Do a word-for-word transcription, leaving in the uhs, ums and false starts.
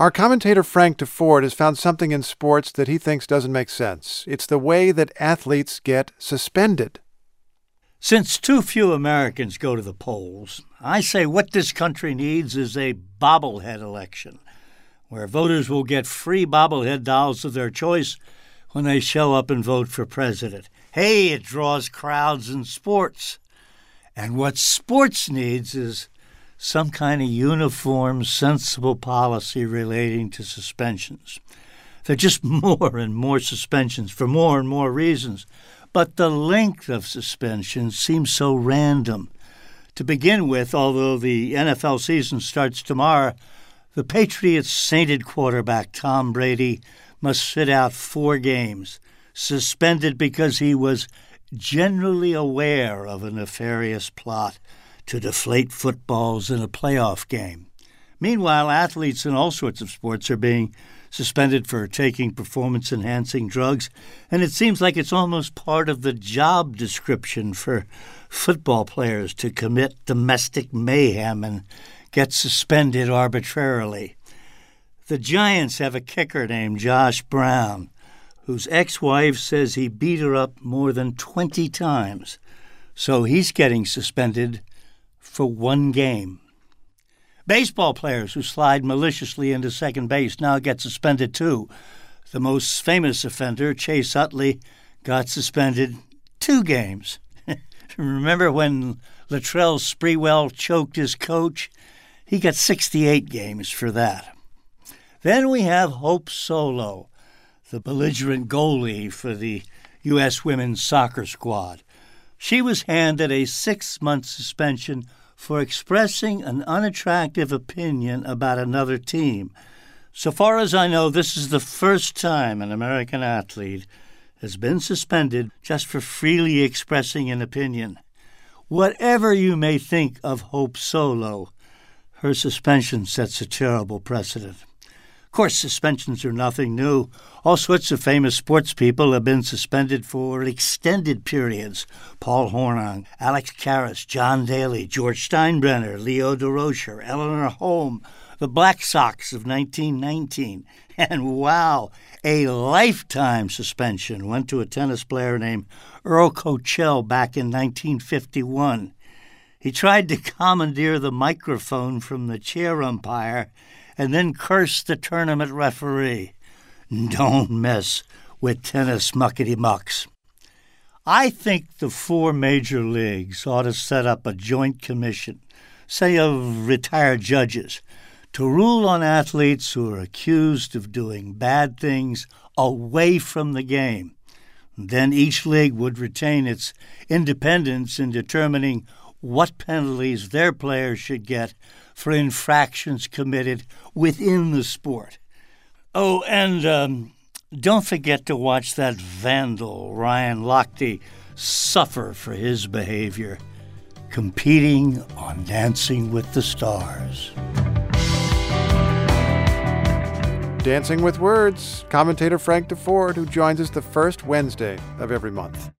Our commentator Frank DeFord has found something in sports that he thinks doesn't make sense. It's the way that athletes get suspended. Since too few Americans go to the polls, I say what this country needs is a bobblehead election, where voters will get free bobblehead dolls of their choice when they show up and vote for president. Hey, it draws crowds in sports. And what sports needs is some kind of uniform, sensible policy relating to suspensions. There are just more and more suspensions for more and more reasons, but the length of suspensions seems so random. To begin with, although the N F L season starts tomorrow, the Patriots' sainted quarterback Tom Brady must sit out four games, suspended because he was generally aware of a nefarious plot to deflate footballs in a playoff game. Meanwhile, athletes in all sorts of sports are being suspended for taking performance-enhancing drugs, and it seems like it's almost part of the job description for football players to commit domestic mayhem and get suspended arbitrarily. The Giants have a kicker named Josh Brown, whose ex-wife says he beat her up more than twenty times, so he's getting suspended for one game. Baseball players who slide maliciously into second base now get suspended too. The most famous offender, Chase Utley, got suspended two games. Remember when Latrell Sprewell choked his coach? He got sixty-eight games for that. Then we have Hope Solo, the belligerent goalie for the U S women's soccer squad. She was handed a six-month suspension for expressing an unattractive opinion about another team. So far as I know, this is the first time an American athlete has been suspended just for freely expressing an opinion. Whatever you may think of Hope Solo, her suspension sets a terrible precedent. Of course, suspensions are nothing new. All sorts of famous sports people have been suspended for extended periods. Paul Hornung, Alex Karras, John Daly, George Steinbrenner, Leo Durocher, Eleanor Holm, the Black Sox of nineteen nineteen. And wow, a lifetime suspension went to a tennis player named Earl Cochell back in nineteen fifty-one. He tried to commandeer the microphone from the chair umpire and then cursed the tournament referee. Don't mess with tennis muckety-mucks. I think the four major leagues ought to set up a joint commission, say of retired judges, to rule on athletes who are accused of doing bad things away from the game. Then each league would retain its independence in determining what penalties their players should get for infractions committed within the sport. Oh, and um, don't forget to watch that vandal, Ryan Lochte, suffer for his behavior, competing on Dancing with the Stars. Dancing with Words, commentator Frank DeFord, who joins us the first Wednesday of every month.